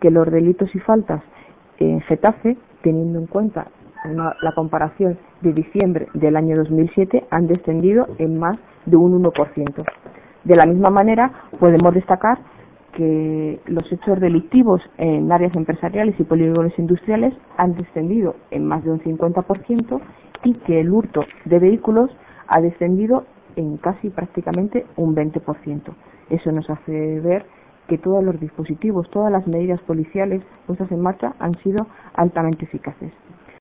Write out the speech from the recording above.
que los delitos y faltas en Getafe, teniendo en cuenta la comparación de diciembre del año 2007, han descendido en más de un 1%. De la misma manera, podemos destacar que los hechos delictivos en áreas empresariales y polígonos industriales han descendido en más de un 50% y que el hurto de vehículos ha descendido en casi prácticamente un 20%. Eso nos hace ver que todos los dispositivos, todas las medidas policiales puestas en marcha han sido altamente eficaces.